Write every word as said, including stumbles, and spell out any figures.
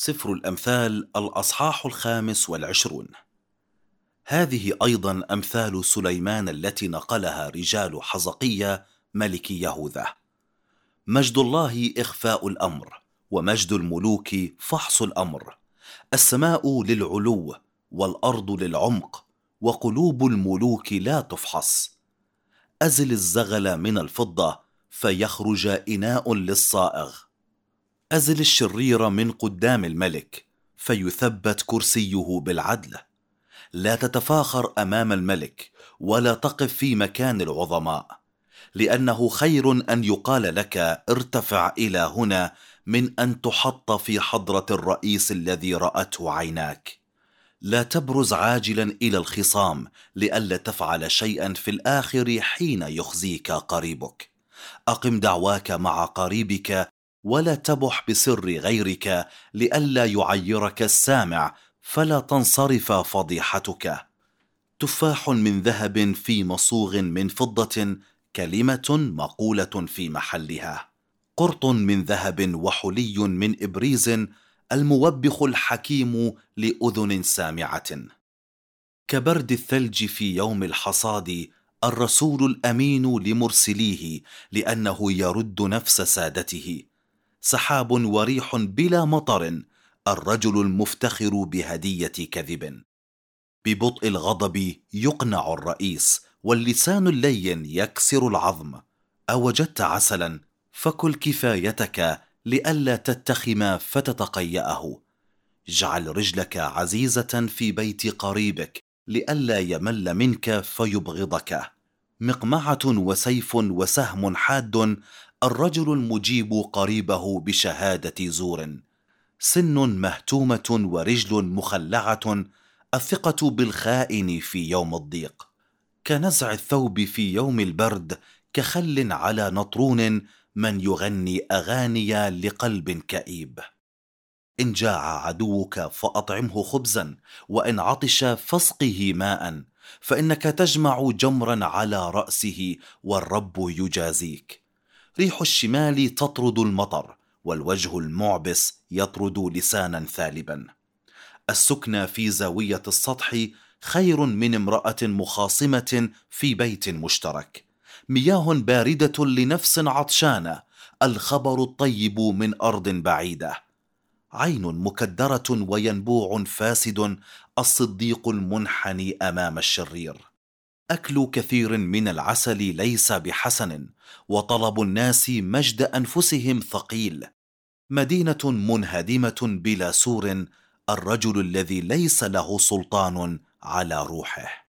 سفر الأمثال الأصحاح الخامس والعشرون. هذه أيضا أمثال سليمان التي نقلها رجال حزقية ملك يهوذا. مجد الله إخفاء الأمر، ومجد الملوك فحص الأمر. السماء للعلو، والأرض للعمق، وقلوب الملوك لا تفحص. أزل الزغل من الفضة فيخرج إناء للصائغ. أزل الشرير من قدام الملك فيثبت كرسيه بالعدل. لا تتفاخر أمام الملك، ولا تقف في مكان العظماء، لأنه خير أن يقال لك ارتفع إلى هنا من أن تحط في حضرة الرئيس الذي رأته عيناك. لا تبرز عاجلا إلى الخصام لئلا تفعل شيئا في الآخر حين يخزيك قريبك. أقم دعواك مع قريبك، ولا تبح بسر غيرك لئلا يعيرك السامع فلا تنصرف فضيحتك. تفاح من ذهب في مصوغ من فضة، كلمة مقولة في محلها. قرط من ذهب وحلي من إبريز، الموبخ الحكيم لأذن سامعة. كبرد الثلج في يوم الحصاد، الرسول الأمين لمرسليه لأنه يرد نفس سادته. سحاب وريح بلا مطر، الرجل المفتخر بهدية كذب. ببطء الغضب يقنع الرئيس، واللسان اللين يكسر العظم. أوجدت عسلا فكل كفايتك لئلا تتخم فتتقيأه. اجعل رجلك عزيزة في بيت قريبك لئلا يمل منك فيبغضك. مقمعة وسيف وسهم حاد، الرجل المجيب قريبه بشهادة زور. سن مهتومة ورجل مخلعة، الثقة بالخائن في يوم الضيق. كنزع الثوب في يوم البرد، كخل على نطرون من يغني أغاني لقلب كئيب. إن جاع عدوك فأطعمه خبزا، وإن عطش فاسقه ماء، فإنك تجمع جمرا على رأسه والرب يجازيك. ريح الشمال تطرد المطر، والوجه المعبس يطرد لسانا ثالبا. السكنى في زاوية السطح خير من امرأة مخاصمة في بيت مشترك. مياه باردة لنفس عطشانة، الخبر الطيب من أرض بعيدة. عين مكدرة وينبوع فاسد، الصديق المنحني أمام الشرير. أكل كثير من العسل ليس بحسن، وطلب الناس مجد أنفسهم ثقيل. مدينة منهدمة بلا سور، الرجل الذي ليس له سلطان على روحه.